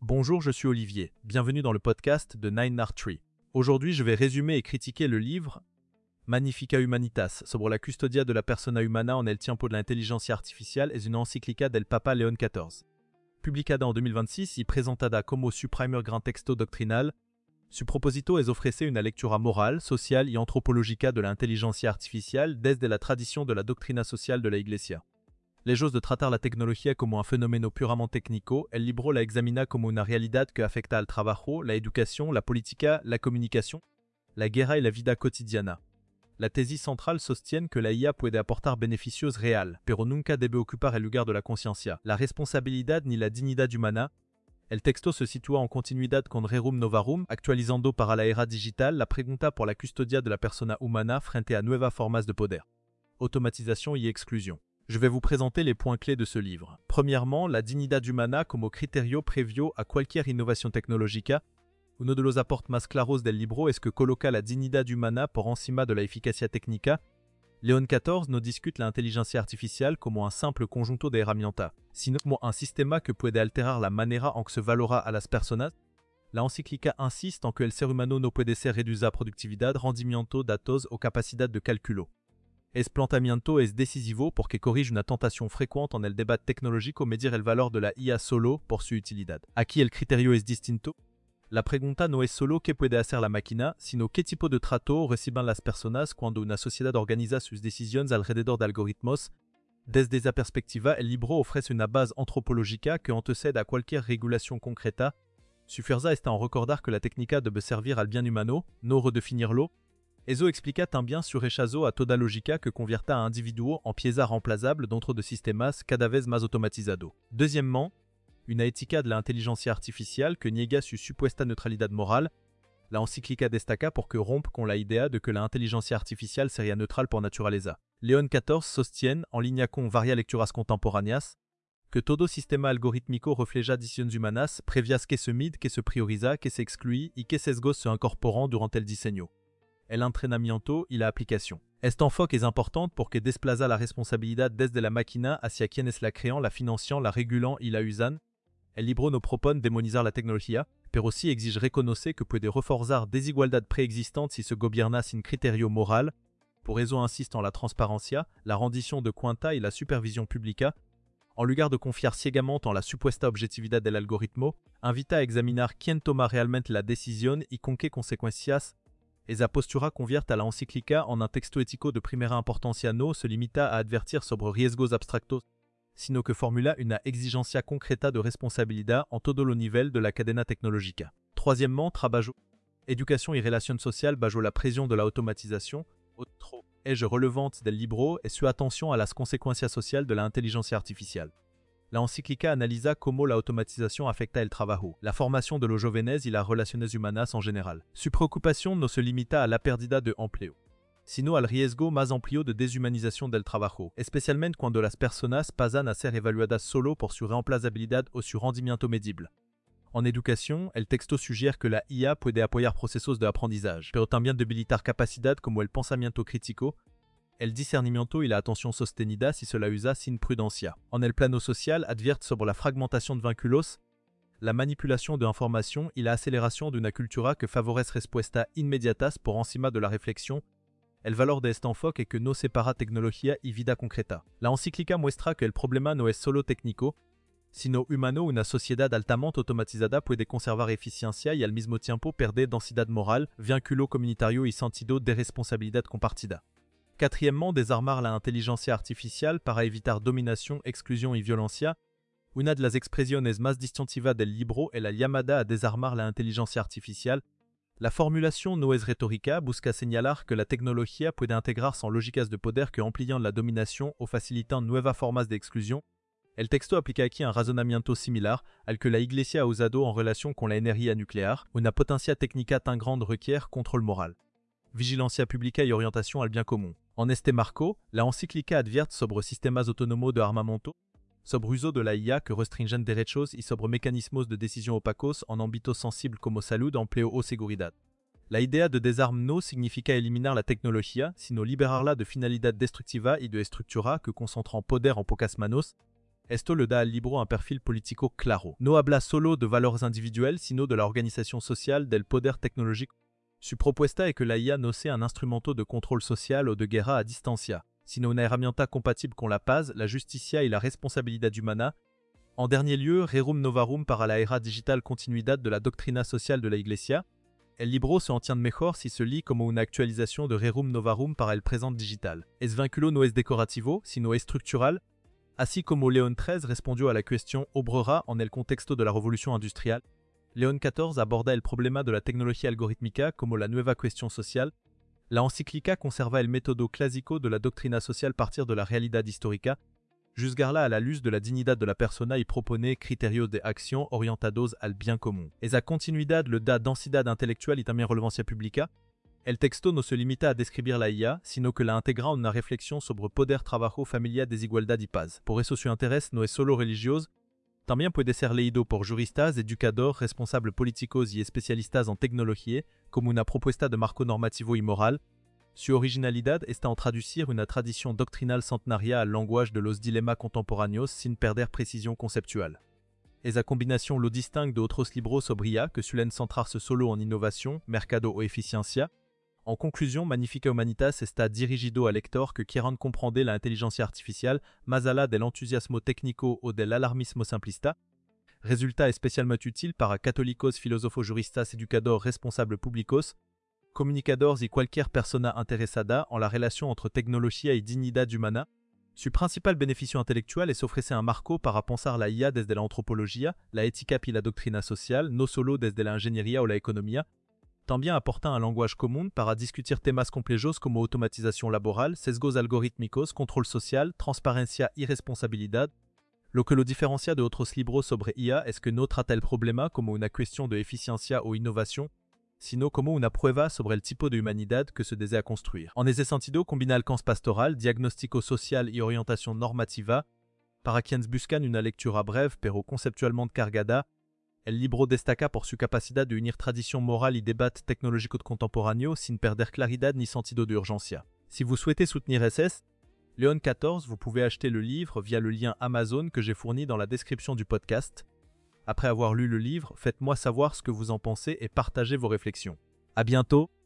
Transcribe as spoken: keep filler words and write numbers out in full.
Bonjour, je suis Olivier. Bienvenue dans le podcast de Nine Art Tree. Aujourd'hui, je vais résumer et critiquer le livre Magnifica Humanitas, sobre la custodia de la persona humana en el tiempo de la inteligencia artificial es una encíclica del Papa León catorze. Publicada en deux mille vingt-six y presentada como su primer gran texto doctrinal, su propósito es ofrecer una lectura moral, social y antropológica de la inteligencia artificial desde la tradición de la doctrina social de la Iglesia. Lejos de tratar la tecnología como un fenómeno puramente técnico, el libro la examina como una realidad que afecta al trabajo, la educación, la política, la comunicación, la guerra y la vida cotidiana. La tesis centrale sostiene que la I A puede aportar beneficios real, pero nunca debe ocupar el lugar de la conciencia, la responsabilidad ni la dignidad humana. El texto se sitúa en continuidad con Rerum Novarum, actualizando para la era digital la pregunta por la custodia de la persona humana frente a nuevas formas de poder, automatización y exclusión. Je vais vous présenter les points clés de ce livre. Premièrement, la dignidad humana como criterio previo a cualquier innovación tecnológica. Uno de los aportes más claros del libro es que coloca la dignidad humana por encima de la eficacia técnica. León catorze no discute la inteligencia artificial como un simple conjunto de herramientas, sino como un sistema que puede alterar la manera en que se valora a las personas. La encíclica insiste en que el ser humano no puede ser reducido a productividad, rendimiento, datos o capacidad de cálculo. Es planteamiento es decisivo porque corrige una tentación frecuente en el debate tecnológico medir el valor de la I A solo por su utilidad. Aquí el criterio es distinto. La pregunta no es solo qué puede hacer la máquina, sino qué tipo de trato reciben las personas cuando una sociedad organiza sus decisiones alrededor de algoritmos. Desde esa perspectiva, el libro ofrece una base antropológica que antecede a cualquier regulación concreta. Su fuerza está en recordar que la técnica debe servir al bien humano, no redefinirlo. Eso explica también su rechazo a toda lógica que convierta a individuo en pieza remplazable dentro de sistemas cada vez más automatizados. Deuxièmement, una ética de la inteligencia artificial que niega su supuesta neutralidad moral. La encíclica destaca porque rompe con la idea de que la inteligencia artificial sería neutral por naturaleza. León catorze sostiene, en línea con varias lecturas contemporáneas, que todo sistema algorítmico refleja decisiones humanas previas que se mide, que se prioriza, que se excluye y que sesgos se incorporan durante el diseño, el entrenamiento y la aplicación. Este enfoque es importante porque desplaza la responsabilidad desde la máquina hacia quienes la crean, la financian, la regulan y la usan. El libro no propone demonizar la tecnología, pero sí exige reconocer que puede reforzar desigualdad preexistente si se gobierna sin criterio moral. Por eso insiste en la transparencia, la rendición de cuenta y la supervisión pública. En lugar de confiar ciegamente en la supuesta objetividad del algoritmo, invita a examinar quién toma realmente la decisión y con qué consecuencias. Esa postura convierte a la encíclica en un texto ético de primera importancia, no se limita a advertir sobre riesgos abstractos, sino que formula una exigencia concreta de responsabilidad en todo lo nivel de la cadena tecnológica. Troisièmement, trabajo, educación y relación social bajo la presión de la automatización. Otro eje relevante del libro es su atención a las consecuencias sociales de la inteligencia artificial. La encíclica analiza cómo la automatización afecta el trabajo, la formación de los jóvenes y las relaciones humanas en general. Su preocupación no se limita a la pérdida de empleo, sino al riesgo más amplio de deshumanización del trabajo, especialmente cuando las personas pasan a ser evaluadas solo por su reemplazabilidad o su rendimiento medible. En educación, el texto sugiere que la I A puede apoyar procesos de aprendizaje, pero también debilitar capacidad como el pensamiento crítico, el discernimiento y la atención sostenida si se la usa sin prudencia. En el plano social, advierte sobre la fragmentación de vínculos, la manipulación de información y la aceleración de una cultura que favorece respuestas inmediatas por encima de la reflexión. El valor de este enfoque es que no separa tecnología y vida concreta. La encíclica muestra que el problema no es solo técnico, sino humano. Una sociedad altamente automatizada puede conservar eficiencia y al mismo tiempo perder densidad moral, vínculo comunitario y sentido de responsabilidad compartida. Quatrièmement, desarmar la inteligencia artificial para evitar dominación, exclusión y violencia. Una de las expresiones más distintivas del libro es la llamada a desarmar la inteligencia artificial. La formulación no es retórica, busca señalar que la tecnología puede integrarse en lógicas de poder que amplían la dominación o facilitan nuevas formas de exclusión. El texto aplica aquí un razonamiento similar al que la Iglesia ha usado en relación con la energía nuclear. Una potencia técnica tan grande requiere control moral, vigilancia pública y orientación al bien común. En este marco, la encíclica advierte sobre sistemas autónomos de armamento, sobre uso de la I A que restringen derechos y sobre mecanismos de decisión opacos en ámbitos sensibles como salud, empleo o seguridad. La idea de desarme no significa eliminar la tecnología, sino liberarla de finalidad destructiva y de estructura que concentran poder en pocas manos. Esto le da al libro un perfil politico claro. No habla solo de valores individuelles, sino de la organización social del poder tecnológico. Su propuesta es que la I A no sea un instrumento de control social o de guerra a distancia, sino una herramienta compatible con la paz, la justicia y la responsabilidad humana. En dernier lieu, Rerum Novarum para la era digital continuidad de la doctrina social de la Iglesia. El libro se entiende mejor si se lee como una actualización de Rerum Novarum para el presente digital. Es vínculo no es decorativo, sino estructural, así como Léon treize respondió a la cuestión obrera en el contexto de la revolución industrial. Léon catorze aborda el problema de la tecnología algorítmica como la nueva cuestión social. La encíclica conserva el método clásico de la doctrina social partir de la realidad histórica, juzgarla a la luz de la dignidad de la persona y propone criterios de acción orientados al bien común. Esa continuidad le da densidad intelectual y también relevancia pública. El texto no se limita a describir la I A, sino que la integra en una reflexión sobre poder, trabajo, familia, desigualdad y paz. Por eso su interés no es solo religioso, también puede ser leído por juristas, educadores, responsables políticos y especialistas en tecnología como una propuesta de marco normativo y moral. Su originalidad está en traducir una tradición doctrinal centenaria al lenguaje de los dilemas contemporáneos sin perder precisión conceptual. Esa combinación lo distingue de otros libros sobre I A que suelen centrarse solo en innovación, mercado o eficiencia. En conclusión, Magnifica Humanitas está dirigido a lectores que quieran comprender la inteligencia artificial más allá del entusiasmo técnico o del alarmismo simplista. Resulta especialmente útil para católicos, filósofos, juristas, educadores, responsables públicos, comunicadores y cualquier persona interesada en la relación entre tecnología y dignidad humana. Su principal beneficio intelectual es ofrecer un marco para pensar la I A desde la antropología, la ética y la doctrina social, no solo desde la ingeniería o la economía. También aporta un lenguaje común para discutir temas complejos como automatización laboral, sesgos algorítmicos, control social, transparencia y responsabilidad. Lo que lo diferencia de otros libros sobre I A es que no trata el problema como una cuestión de eficiencia o innovación, sino como una prueba sobre el tipo de humanidad que se desea construir. En ese sentido, combina alcance pastoral, diagnóstico social y orientación normativa. Para quienes buscan una lectura breve pero conceptualmente cargada, el libro destaca por su capacidad de unir tradición moral y debate tecnológico contemporáneo sin perder claridad ni sentido de urgencia. Si vous souhaitez soutenir S S, Léon quatorze, vous pouvez acheter le livre via le lien Amazon que j'ai fourni dans la description du podcast. Après avoir lu le livre, faites-moi savoir ce que vous en pensez et partagez vos réflexions. À bientôt!